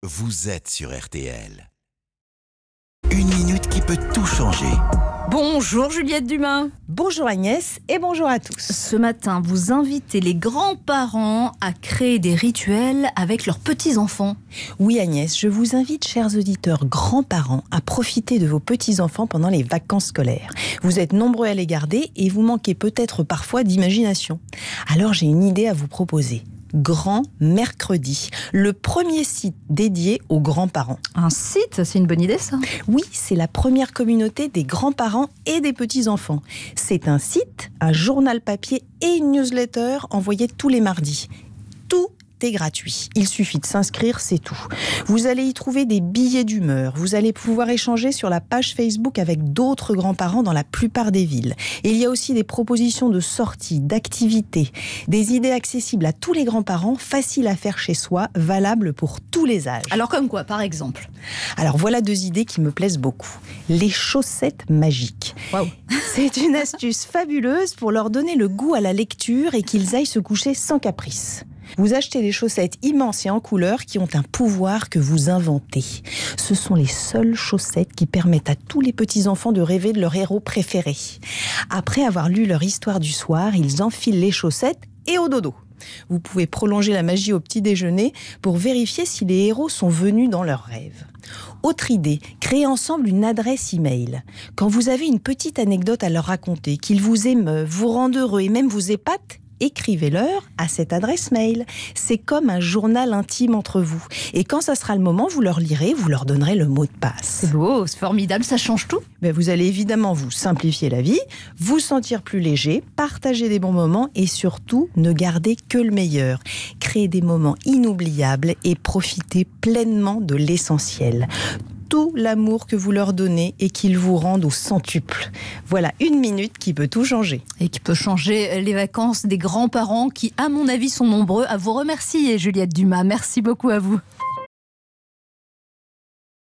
vous êtes sur RTL. Une minute qui peut tout changer. Bonjour Juliette Dumas. Bonjour Agnès et bonjour à tous. Ce matin, vous invitez les grands-parents à créer des rituels avec leurs petits-enfants. Oui Agnès, je vous invite, chers auditeurs grands-parents, à profiter de vos petits-enfants pendant les vacances scolaires. Vous êtes nombreux à les garder et vous manquez peut-être parfois d'imagination. Alors j'ai une idée à vous proposer. Grand Mercredi, le premier site dédié aux grands-parents. Un site, c'est une bonne idée ça. Oui, c'est la première communauté des grands-parents et des petits-enfants. C'est un site, un journal papier et une newsletter envoyée tous les mardis. Tout est gratuit. Il suffit de s'inscrire, c'est tout. Vous allez y trouver des billets d'humeur. Vous allez pouvoir échanger sur la page Facebook avec d'autres grands-parents dans la plupart des villes. Et il y a aussi des propositions de sorties, d'activités, des idées accessibles à tous les grands-parents, faciles à faire chez soi, valables pour tous les âges. Alors comme quoi, par exemple? Alors voilà deux idées qui me plaisent beaucoup. Les chaussettes magiques. Waouh. C'est une astuce fabuleuse pour leur donner le goût à la lecture et qu'ils aillent se coucher sans caprice. Vous achetez des chaussettes immenses et en couleur qui ont un pouvoir que vous inventez. Ce sont les seules chaussettes qui permettent à tous les petits-enfants de rêver de leur héros préféré. Après avoir lu leur histoire du soir, ils enfilent les chaussettes et au dodo. Vous pouvez prolonger la magie au petit déjeuner pour vérifier si les héros sont venus dans leurs rêves. Autre idée, créez ensemble une adresse email. Quand vous avez une petite anecdote à leur raconter, qu'ils vous émeuvent, vous rendent heureux et même vous épatent, écrivez-leur à cette adresse mail. C'est comme un journal intime entre vous. Et quand ça sera le moment, vous leur lirez, vous leur donnerez le mot de passe. C'est beau, c'est formidable, ça change tout. Vous allez évidemment vous simplifier la vie, vous sentir plus léger, partager des bons moments et surtout ne garder que le meilleur. Créer des moments inoubliables et profiter pleinement de l'essentiel. Tout l'amour que vous leur donnez et qu'ils vous rendent au centuple. Voilà une minute qui peut tout changer. Et qui peut changer les vacances des grands-parents qui, à mon avis, sont nombreux à vous remercier, Juliette Dumas. Merci beaucoup à vous.